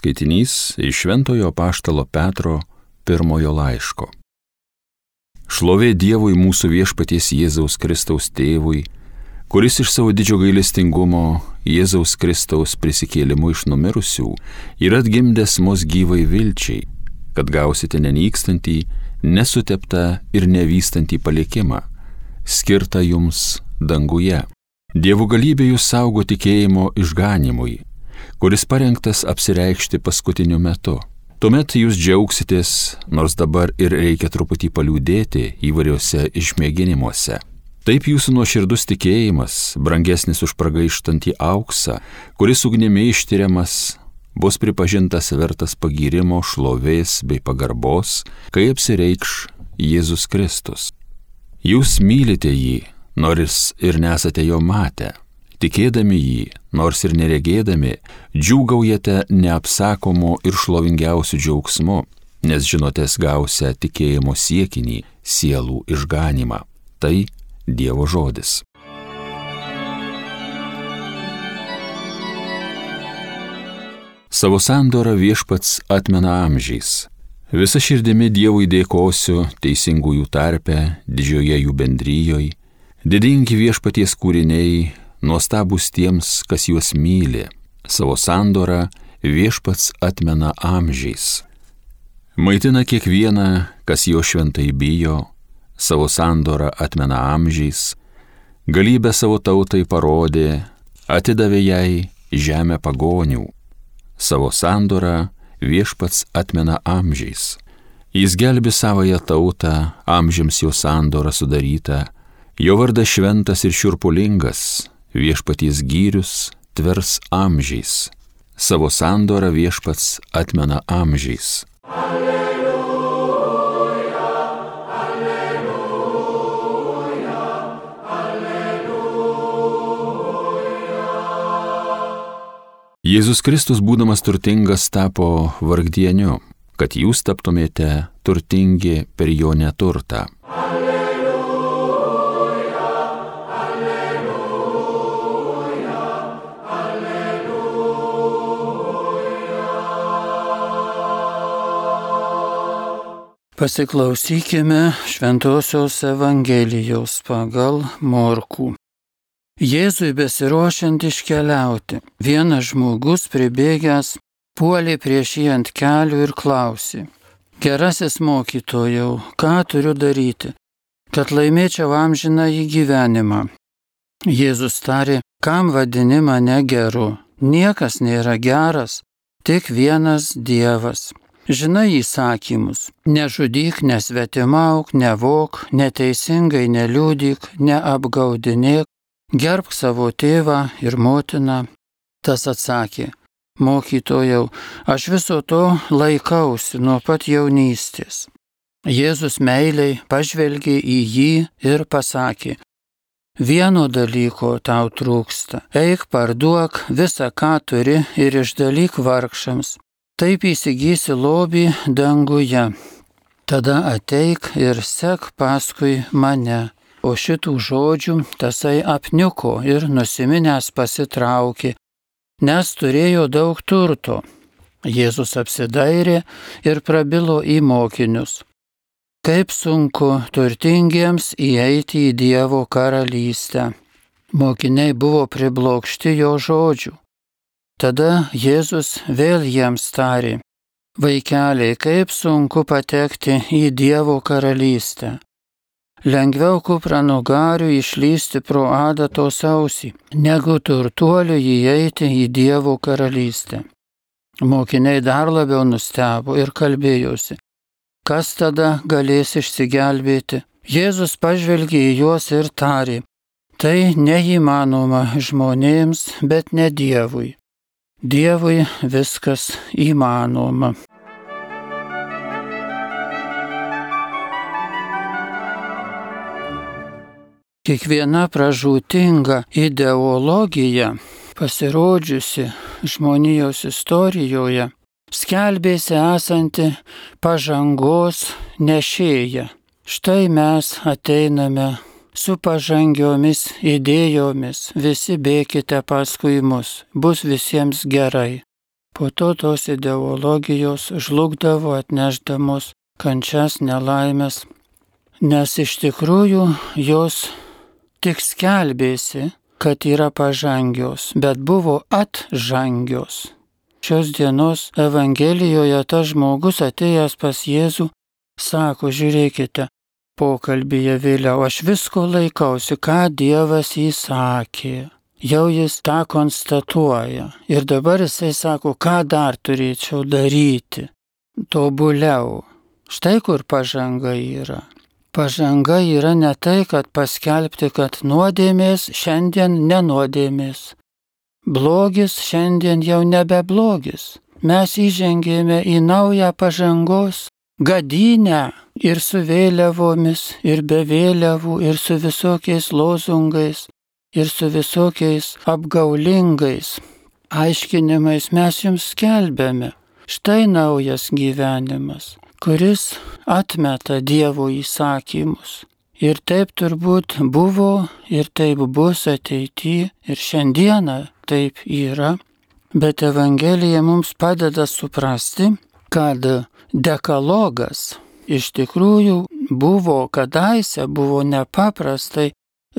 Skaitinys iš Šventojo apaštalo Petro pirmojo laiško. Šlovė Dievui mūsų viešpaties Jėzaus Kristaus tėvui, kuris iš savo didžio gailestingumo Jėzaus Kristaus prisikėlimu iš numirusių yra atgimdęs mus gyvai vilčiai, kad gausite nenykstantį, nesuteptą ir nevystantį palikimą, skirtą jums danguje. Dievo galybė jūs saugo tikėjimo išganimui, kuris parengtas apsireikšti paskutiniu metu. Tuomet jūs džiaugsitės, nors dabar ir reikia truputį paliūdėti įvairiuose išmėginimuose. Taip jūsų nuoširdus tikėjimas, brangesnis už pragaištantį auksą, kuris ugnimi ištiriamas, bus pripažintas vertas pagyrimo, šlovės bei pagarbos, kai apsireikš Jėzus Kristus. Jūs mylite jį, nors ir nesate jo matę. Tikėdami jį, nors ir neregėdami, džiūgaujate neapsakomu ir šlovingiausiu džiaugsmu, nes žinotės gausią tikėjimo siekinį, sielų išganimą. Tai Dievo žodis. Savo sandorą viešpats atmena amžiais. Visa širdimi Dievui dėkosiu teisingųjų tarpe, didžioje jų bendryjoje, didingi viešpaties kūriniai, nuostabūs tiems, kas juos myli, savo sandorą viešpats atmena amžiais. Maitina kiekvieną, kas jo šventai bijo, savo sandorą atmena amžiais, galybę savo tautai parodė, atidavė jai žemę pagonių, savo sandorą viešpats atmena amžiais. Jis gelbi savąją tautą, amžiams jo sandorą sudarytą, jo vardas šventas ir šiurpulingas, viešpaties gyrius tvers amžiais, savo sandorą viešpats atmena amžiais. Alleluja, alleluja, alleluja. Jėzus Kristus, būdamas turtingas, tapo vargdieniu, kad jūs taptumėte turtingi per jo neturtą. Pasiklausykime Šventosios Evangelijos pagal Morkų. Jėzui besiruošiant iškeliauti, vienas žmogus pribėgęs puolė prieš jį ant kelių ir klausė: Gerasis mokytojau, ką turiu daryti, kad laimėčiau amžinąjį gyvenimą? Jėzus tarė: Kam vadini mane geru? Niekas nėra geras, tik vienas Dievas. Žinai įsakymus: nežudyk, nesvetimauk, nevok, neteisingai neliudyk, neapgaudinėk, gerbk savo tėvą ir motiną. Tas atsakė: Mokytojau, aš viso to laikausi nuo pat jaunystės. Jėzus meiliai pažvelgė į jį ir pasakė: Vieno dalyko tau trūksta. Eik, parduok visą, ką turi, ir išdalyk vargšams. Taip įsigysi lobį danguje. Tada ateik ir sek paskui mane. O šitų žodžių tasai apniuko ir nusiminęs pasitraukė, nes turėjo daug turto. Jėzus apsidairė ir prabilo į mokinius: Kaip sunku turtingiems įeiti į Dievo karalystę. Mokiniai buvo priblokšti jo žodžių. Tada Jėzus vėl jiems tarė: Vaikeliai, kaip sunku patekti į Dievo karalystę. Lengviau kupranugariui išlysti pro adatos ausį, negu turtuoliui įeiti į Dievo karalystę. Mokiniai dar labiau nustebo ir kalbėjosi: Kas tada galės išsigelbėti? Jėzus pažvelgė į juos ir tarė: Tai neįmanoma žmonėms, bet ne Dievui. Dievui viskas įmanoma. Kiekviena pražūtinga ideologija, pasirodžiusi žmonijos istorijoje, skelbėsi esanti pažangos nešėja. Štai mes ateiname su pažangiomis idėjomis, visi bėkite paskui mus, bus visiems gerai. Po to tos ideologijos žlugdavo, atneždamos kančias, nelaimės, nes iš tikrųjų jos tik skelbėsi, kad yra pažangios, bet buvo atžangios. Šios dienos Evangelijoje tas žmogus atėjęs pas Jėzų sako, žiūrėkite, pokalbyje vėliau, aš visko laikausi, ką Dievas įsakė. Jau jis tą konstatuoja. Ir dabar jisai sako, ką dar turėčiau daryti. Tobuliau. Štai kur pažanga yra. Pažanga yra ne tai, kad paskelbti, kad nuodėmės šiandien nenuodėmės. Blogis šiandien jau nebe blogis. Mes įžengėme į naują pažangos gadynę ir su vėliavomis, ir be vėliavų, ir su visokiais lozungais, ir su visokiais apgaulingais aiškinimais mes jums skelbėme. Štai naujas gyvenimas, kuris atmeta Dievo įsakymus. Ir taip turbūt buvo, ir taip bus ateityje, ir šiandieną taip yra. Bet Evangelija mums padeda suprasti, kad dekalogas iš tikrųjų buvo kadaise, buvo nepaprastai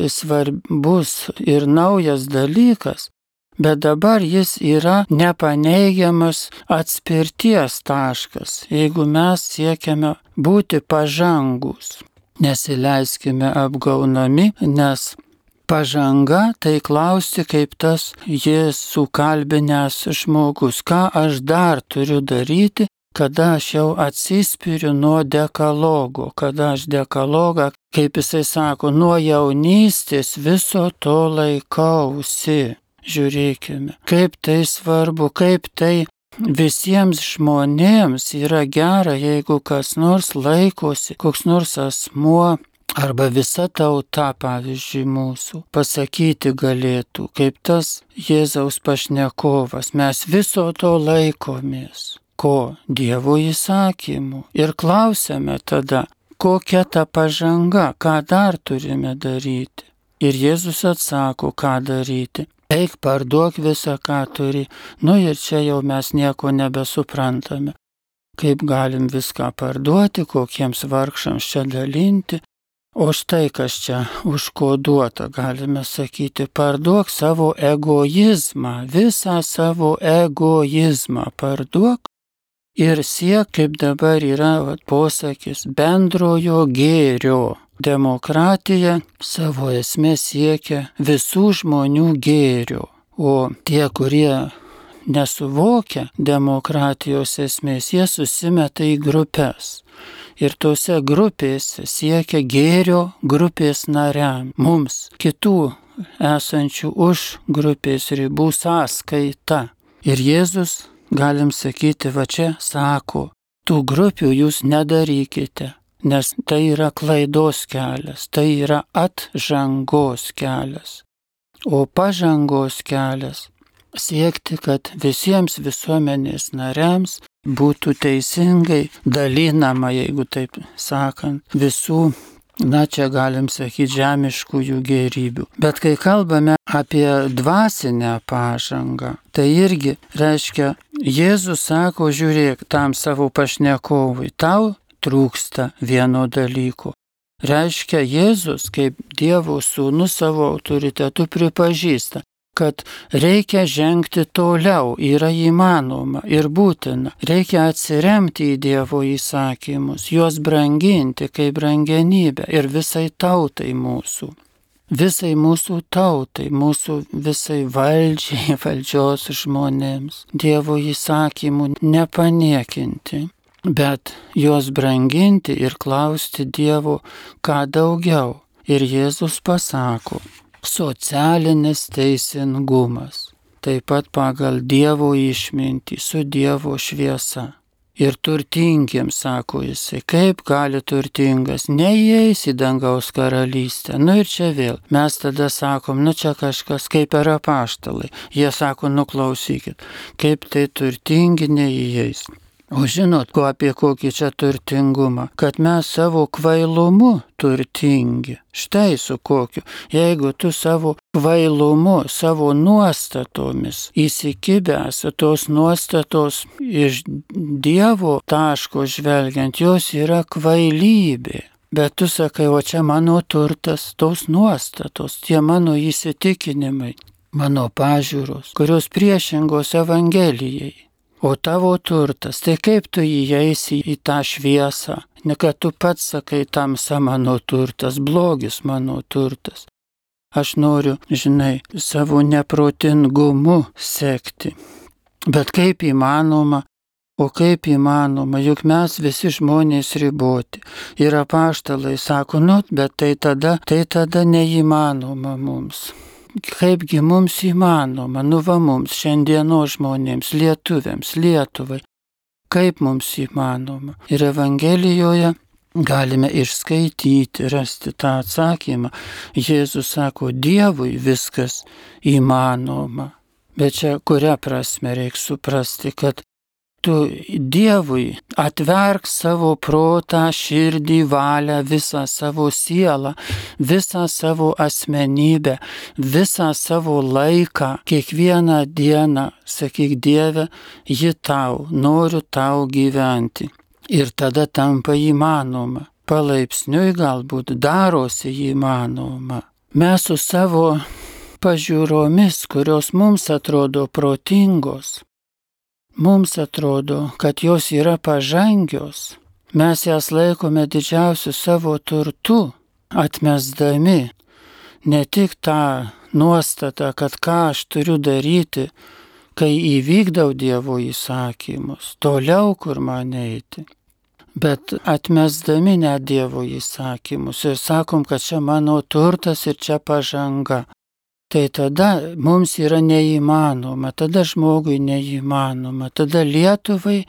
svarbus ir naujas dalykas, bet dabar jis yra nepaneigiamas atspirties taškas, jeigu mes siekiame būti pažangus. Nesileiskime apgaunami, nes pažanga tai klausti kaip tas Jėzų kalbinęs žmogus, ką aš dar turiu daryti, kada aš jau atsispiriu nuo dekalogo, kada aš dekalogą, kaip jisai sako, nuo jaunystės viso to laikausi. Žiūrėkime, kaip tai svarbu, kaip tai visiems žmonėms yra gera, jeigu kas nors laikosi, koks nors asmuo arba visa tauta, pavyzdžiui, mūsų, pasakyti galėtų, kaip tas Jėzaus pašnekovas, mes viso to laikomės. Ko? Dievo įsakymų. Ir klausiame tada, kokia ta pažanga, ką dar turime daryti. Ir Jėzus atsako, ką daryti. Eik, parduok visą, ką turi. Ir čia jau mes nieko nebesuprantame. Kaip galim viską parduoti, kokiems vargšams čia dalinti. O štai kas čia užkoduota, galime sakyti, parduok savo egoizmą, visą savo egoizmą parduok. Ir siek, kaip dabar yra posakis, bendrojo gėrio. Demokratija savo esmė siekia visų žmonių gėrio. O tie, kurie nesuvokia demokratijos esmės, jie susimeta į grupės. Ir tose grupėse siekia gėrio grupės nariam, mums, kitų esančių už grupės ribų sąskaita. Ir Jėzus, galim sakyti, va čia sako, tų grupių jūs nedarykite, nes tai yra klaidos kelias, tai yra atžangos kelias. O pažangos kelias siekti, kad visiems visuomenės nariams būtų teisingai dalinama, jeigu taip sakant, visų, čia galim sakyti, žemiškųjų gėrybių. Bet kai kalbame apie dvasinę pažangą, tai irgi reiškia, Jėzus sako, žiūrėk, tam savo pašnekovui, tau trūksta vieno dalyko. Reiškia, Jėzus, kaip Dievo sūnus, savo autoritetu pripažįsta, kad reikia žengti toliau, yra įmanoma ir būtina. Reikia atsiremti į Dievo įsakymus, juos branginti kaip brangenybę ir visai tautai mūsų. Visai mūsų tautai, mūsų visai valdžiai, valdžios žmonėms. Dievo įsakymų nepaniekinti, bet juos branginti ir klausti Dievo, ką daugiau. Ir Jėzus pasako, socialinis teisingumas, taip pat pagal Dievo išmintį, su Dievo šviesa. Ir turtingiems, sako jisai, kaip gali turtingas, neįeis į dangaus karalystę. Ir čia vėl, mes tada sakom, čia kažkas kaip per apaštalai. Jie sako, klausykit, kaip tai turtingi neįeis. O žinot, apie kokį čia turtingumą? Kad mes savo kvailumu turtingi. Štai su kokiu. Jeigu tu savo kvailumu, savo nuostatomis įsikibęs, tos nuostatos iš Dievo taško žvelgiant, jos yra kvailybė. Bet tu sakai, o čia mano turtas, tos nuostatos, tie mano įsitikinimai, mano pažiūros, kurios priešingos Evangelijai. O tavo turtas, tai kaip tu įeisi į tą šviesą? Ne kad tu pats sakai, tamsa mano turtas, blogis mano turtas. Aš noriu, žinai, savo neprotingumu sekti. Bet kaip įmanoma? O kaip įmanoma? Juk mes visi žmonės riboti. Ir apaštalai sako, bet tai tada neįmanoma mums. Kaipgi mums įmanoma, mums šiandienos žmonėms, lietuviams, Lietuvai, kaip mums įmanoma. Ir Evangelijoje galime išskaityti, rasti tą atsakymą. Jėzus sako, Dievui viskas įmanoma. Bet čia kuria prasme reikia suprasti, kad tu Dievui atverk savo protą, širdį, valią, visą savo sielą, visą savo asmenybę, visą savo laiką, kiekvieną dieną, sakyk Dieve, ji tau, noriu tau gyventi. Ir tada tampa įmanoma. Palaipsniui galbūt darosi įmanoma. Mes su savo pažiūromis, kurios mums atrodo protingos, mums atrodo, kad jos yra pažangios. Mes jas laikome didžiausiu savo turtu, atmesdami ne tik tą nuostatą, kad ką aš turiu daryti, kai įvykdau Dievo įsakymus, toliau kur man eiti, bet atmesdami net Dievo įsakymus ir sakom, kad čia mano turtas ir čia pažanga. Tai tada mums yra neįmanoma, tada žmogui neįmanoma, tada Lietuvai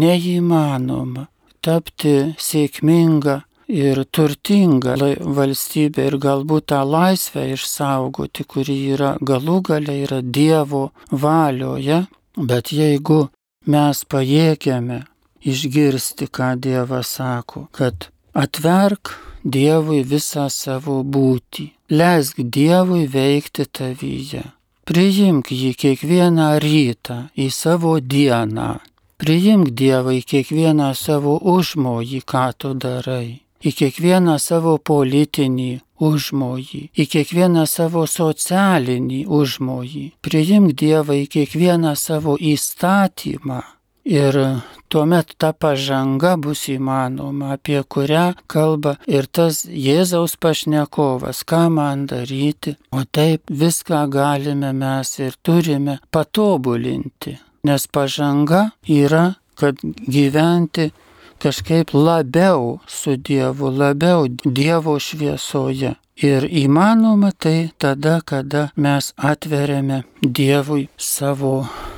neįmanoma tapti sėkminga ir turtinga valstybė ir galbūt tą laisvę išsaugoti, kuri yra galų gale yra Dievo valioje. Bet jeigu mes pajėgiame išgirsti, ką Dievas sako, kad atverk Dievui visą savo būtį, leisk Dievui veikti tavyje, priimk jį kiekvieną rytą į savo dieną, priimk Dievą į kiekvieną savo užmojį, ką tu darai, į kiekvieną savo politinį užmojį, į kiekvieną savo socialinį užmojį, priimk Dievą į kiekvieną savo įstatymą. Ir tuomet ta pažanga bus įmanoma, apie kurią kalba ir tas Jėzaus pašnekovas, ką man daryti. O taip viską galime mes ir turime patobulinti, nes pažanga yra, kad gyventi kažkaip labiau su Dievu, labiau Dievo šviesoje. Ir įmanoma tai tada, kada mes atveriame Dievui savo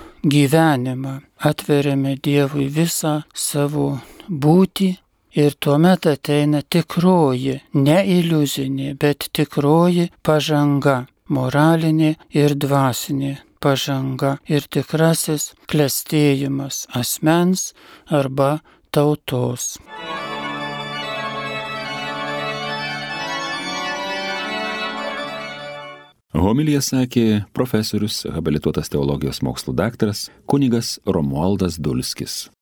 gyvenimą, atveriame Dievui visą savo būtį ir tuomet ateina tikroji, ne iliuzinė, bet tikroji pažanga, moralinė ir dvasinė pažanga ir tikrasis klestėjimas asmens arba tautos. Homiliją sakė profesorius, habilituotas teologijos mokslų daktaras kunigas Romualdas Dulskis.